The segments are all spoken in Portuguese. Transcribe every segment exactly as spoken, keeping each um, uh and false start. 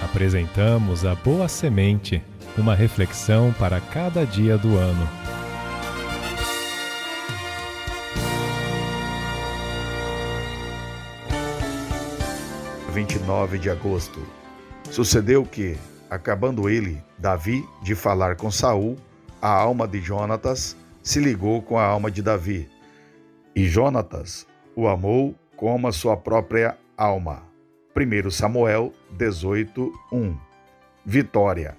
Apresentamos a Boa Semente, uma reflexão para cada dia do ano. vinte e nove de agosto. Sucedeu que, acabando ele, Davi, de falar com Saul, a alma de Jonatas se ligou com a alma de Davi, e Jonatas o amou como a sua própria alma. primeiro Samuel dezoito, um. Vitória.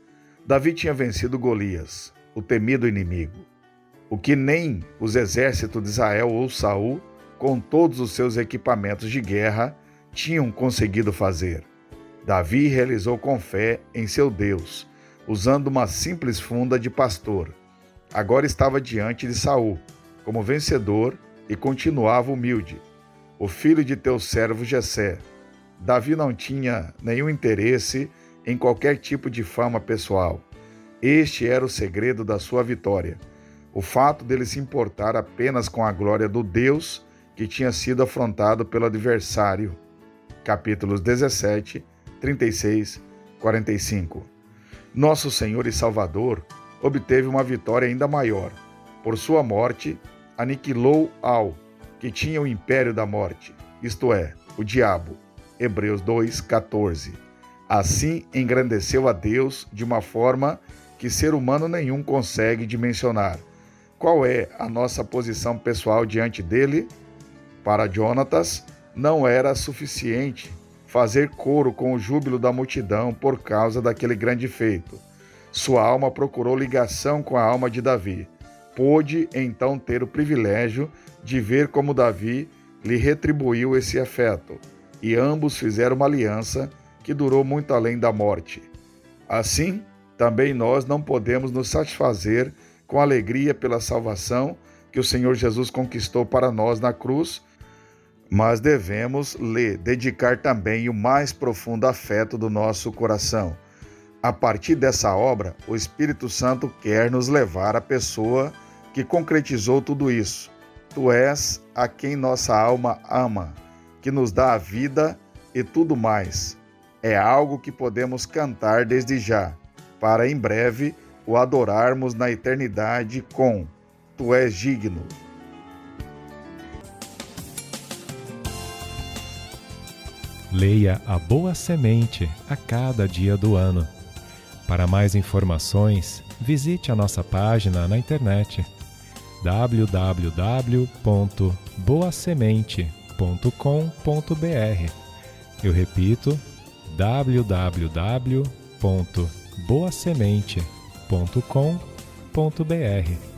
Davi tinha vencido Golias, o temido inimigo, o que nem os exércitos de Israel ou Saul, com todos os seus equipamentos de guerra, tinham conseguido fazer. Davi realizou com fé em seu Deus, usando uma simples funda de pastor. Agora estava diante de Saul, como vencedor, e continuava humilde. O filho de teu servo Jessé. Davi não tinha nenhum interesse em qualquer tipo de fama pessoal. Este era o segredo da sua vitória. O fato dele se importar apenas com a glória do Deus que tinha sido afrontado pelo adversário. Capítulos dezessete, trinta e seis, quarenta e cinco. Nosso Senhor e Salvador obteve uma vitória ainda maior. Por sua morte, aniquilou ao que tinha o império da morte, isto é, o diabo. Hebreus dois, quatorze. Assim engrandeceu a Deus de uma forma que ser humano nenhum consegue dimensionar. Qual é a nossa posição pessoal diante dele? Para Jonatas, não era suficiente fazer coro com o júbilo da multidão por causa daquele grande feito. Sua alma procurou ligação com a alma de Davi. Pôde então ter o privilégio de ver como Davi lhe retribuiu esse afeto, e ambos fizeram uma aliança que durou muito além da morte. Assim, também nós não podemos nos satisfazer com alegria pela salvação que o Senhor Jesus conquistou para nós na cruz, mas devemos lhe dedicar também o mais profundo afeto do nosso coração. A partir dessa obra, o Espírito Santo quer nos levar à pessoa que concretizou tudo isso. Tu és a quem nossa alma ama, que nos dá a vida e tudo mais. É algo que podemos cantar desde já, para em breve o adorarmos na eternidade com Tu és digno. Leia a Boa Semente a cada dia do ano. Para mais informações, visite a nossa página na internet w w w ponto boa semente ponto com ponto b r. Eu repito, w w w ponto boa semente ponto com ponto b r.